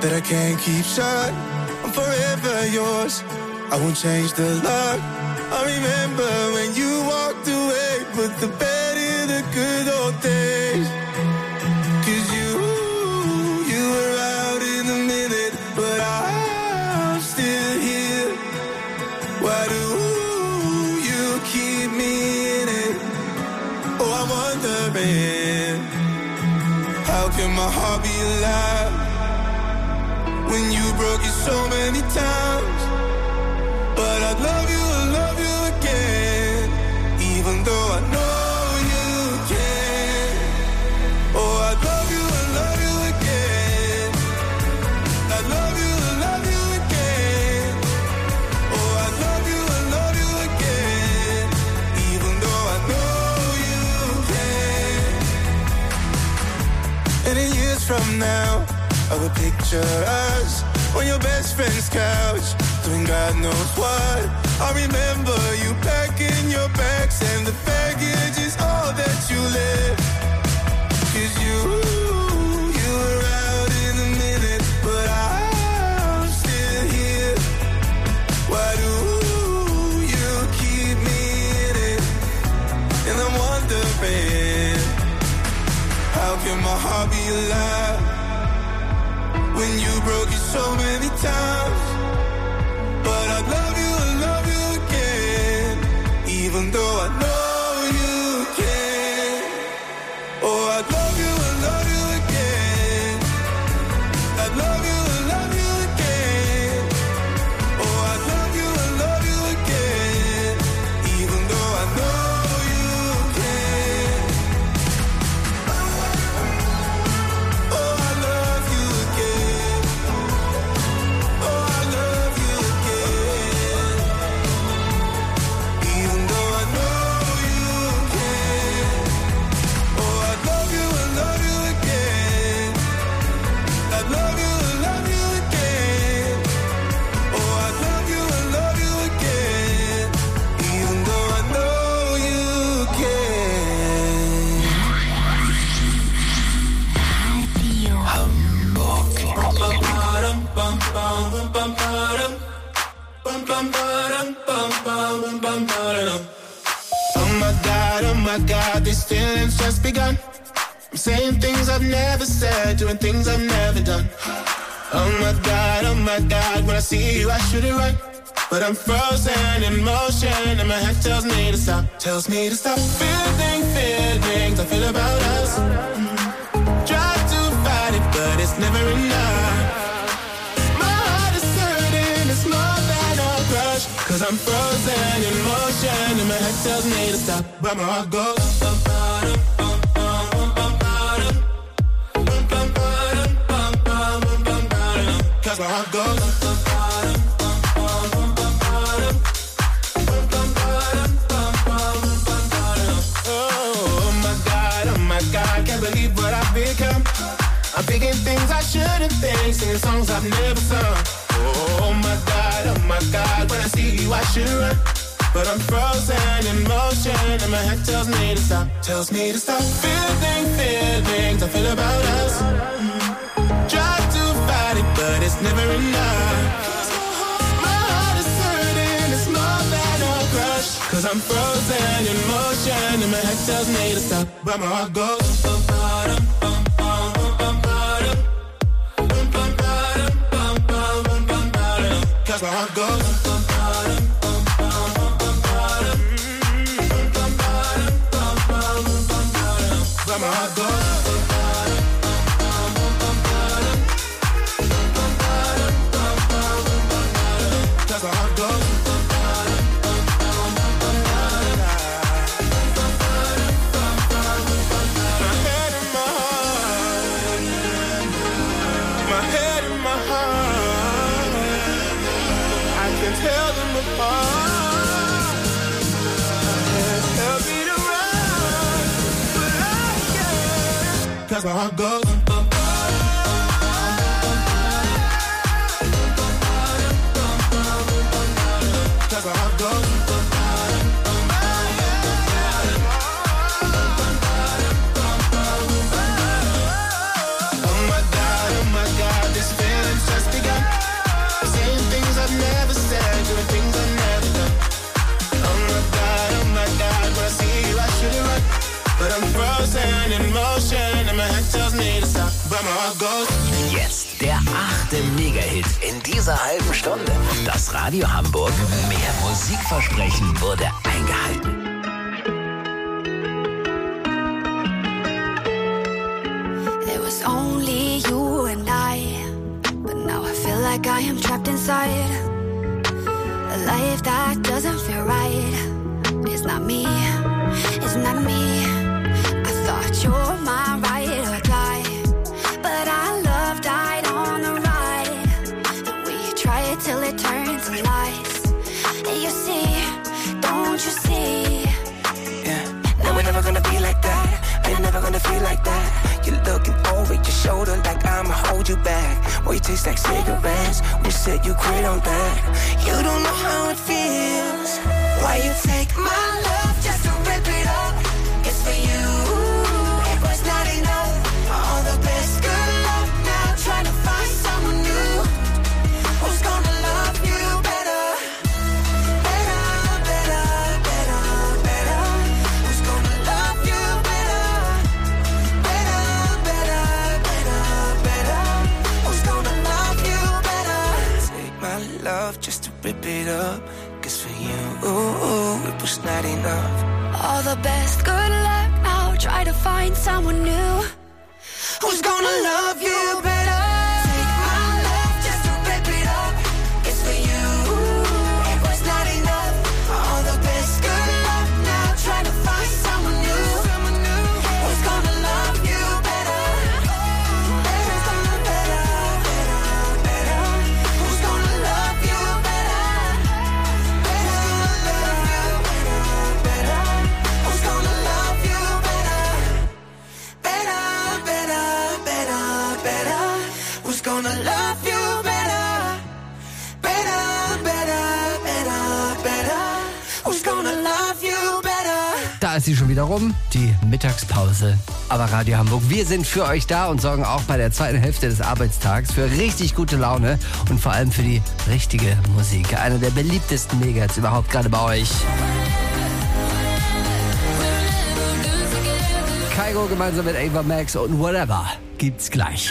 that I can't keep shut. I'm forever yours, I won't change the lock. I remember when you walked away, put the bed in the good old days. 'Cause you were out in a minute, but I'm still here. Why do you keep me in it? Oh, I'm wondering, how can my heart be alive when you broke it so many times? But I'd love you again, even though I know you can. Oh, I'd love you again. I'd love you again. Oh, I'd love you again, even though I know you can. And in years from now, I will picture us on your best friend's couch, doing God knows what. I remember you packing your bags, and the baggage is all that you left. 'Cause you were out in a minute, but I'm still here. Why do you keep me in it? And I'm wondering, how can my heart be alive when you broke it so many times? But I'd love you again, even though I know you can. Oh, I'd love you again. I'd love you again. Oh, I'd love you again, even though I know you can. Oh, I love you again. Oh, I love you again, even though I know you can. Oh, I'd love you again. I'd love you again. Oh, I'd love you again, even though I know you can. Oh my God, these feelings just begun. I'm saying things I've never said, doing things I've never done. Oh my God, when I see you I should it right, but I'm frozen in motion, and my head tells me to stop. Feeling feelings I feel about us. Try to fight it, but it's never enough. My heart is hurting, it's more than a crush, 'cause I'm frozen in motion, and my head tells me to stop, but my heart goes. 'Cause my heart goes. Oh my God, can't believe what I've become. I'm thinking things I shouldn't think, singing songs I've never sung. Oh my God, when I see you I should run, but I'm frozen in motion, and my head tells me to stop. Feeling feelings I feel about us. Try to fight it, but it's never enough. My heart is hurting, it's more than a crush, 'cause I'm frozen in motion, and my head tells me to stop, but my heart goes. 'Cause my heart goes. But my heart goes. That's my heart goes. My head and my heart. My head and my heart. I can tell them apart. Help me to run, but I can't. 'Cause my heart goes. That's how it goes. Oh my God, these feelings where my heart goes. Jetzt der 8. Mega-Hit in dieser halben Stunde. Das Radio Hamburg mehr Musikversprechen wurde eingehalten. It was only you and I, but now I feel like I am trapped inside a life that doesn't feel right. It's not me, it's not me. I thought you were my ride or die, but our love died on the ride. And we try it till it turns to lies. And you see, don't you see? Yeah, no, we're never gonna be like that. We're never gonna feel like that. You're looking over your shoulder like I'ma hold you back. Boy, you taste like cigarettes. We said you quit on that. You don't know how it feels. Why you take my love just to rip it up? It's for you. It was not enough. All the best good luck now trying to find someone new. Who's gonna love you better? Better, better, better, better. Who's gonna love you better? Better, better, better, better. Who's gonna love you better? Take my love just to rip it up. Cause for you, it was not enough. All the best good luck now try to find someone new. Who's gonna love you better? Take my love just to rip it up. It's for you. It was not enough. All the best good luck now try to find someone new. Who's gonna love you better? Better, better, better, better. Who's gonna love you better? Better, better, better, better. Who's gonna love you better? Better, better, better, better. Who's gonna love you better? Better, better, better, better. Who's gonna love you better? Da ist sie schon wieder rum, die Mittagspause. Aber Radio Hamburg, wir sind für euch da und sorgen auch bei der zweiten Hälfte des Arbeitstags für richtig gute Laune und vor allem für die richtige Musik. Einer der beliebtesten Megahits überhaupt gerade bei euch. Kygo gemeinsam mit Ava Max und Whatever gibt's gleich.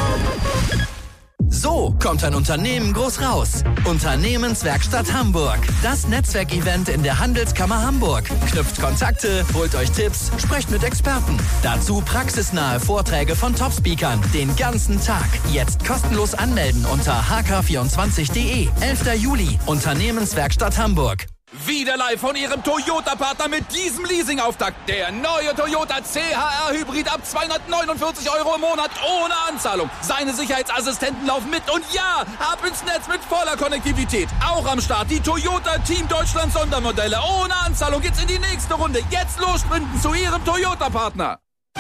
So kommt ein Unternehmen groß raus. Unternehmenswerkstatt Hamburg. Das Netzwerkevent in der Handelskammer Hamburg. Knüpft Kontakte, holt euch Tipps, sprecht mit Experten. Dazu praxisnahe Vorträge von Topspeakern. Den ganzen Tag. Jetzt kostenlos anmelden unter hk24.de. 11. Juli. Unternehmenswerkstatt Hamburg. Wieder live von Ihrem Toyota-Partner mit diesem Leasing-Auftakt. Der neue Toyota CHR Hybrid ab 249 € im Monat ohne Anzahlung. Seine Sicherheitsassistenten laufen mit und ja, ab ins Netz mit voller Konnektivität. Auch am Start die Toyota Team Deutschland Sondermodelle. Ohne Anzahlung geht's in die nächste Runde. Jetzt los sprinten zu Ihrem Toyota-Partner.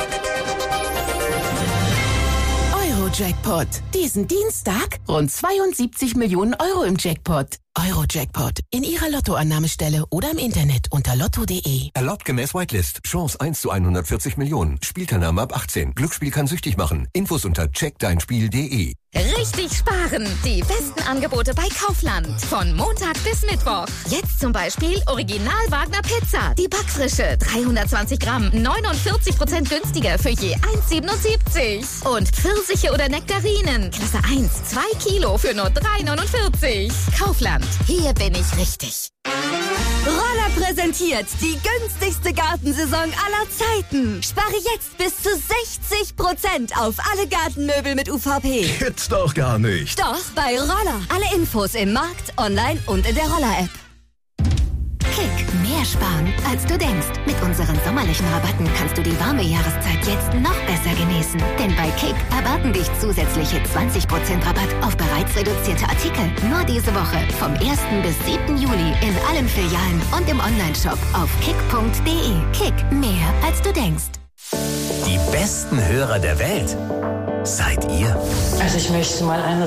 Eurojackpot. Diesen Dienstag rund 72 Millionen € im Jackpot. Eurojackpot. In Ihrer Lottoannahmestelle oder im Internet unter lotto.de. Erlaubt gemäß Whitelist. Chance 1 zu 140 Millionen. Spielteilnahme ab 18. Glücksspiel kann süchtig machen. Infos unter checkdeinspiel.de. Richtig sparen! Die besten Angebote bei Kaufland. Von Montag bis Mittwoch. Jetzt zum Beispiel Original Wagner Pizza. Die Backfrische. 320 Gramm. 49% günstiger für je 1,77. Und Pfirsiche oder Nektarinen. Klasse 1. 2 Kilo für nur 3,49. Kaufland. Hier bin ich richtig. Roller präsentiert die günstigste Gartensaison aller Zeiten. Spare jetzt bis zu 60% auf alle Gartenmöbel mit UVP. Gibt's doch gar nicht. Doch, bei Roller. Alle Infos im Markt, online und in der Roller-App. Kick, mehr sparen, als du denkst. Mit unseren sommerlichen Rabatten kannst du die warme Jahreszeit jetzt noch besser genießen. Denn bei Kick erwarten dich zusätzliche 20% Rabatt auf bereits reduzierte Artikel. Nur diese Woche vom 1. bis 7. Juli in allen Filialen und im Onlineshop auf kick.de. Kick, mehr als du denkst. Die besten Hörer der Welt seid ihr. Also ich möchte mal ein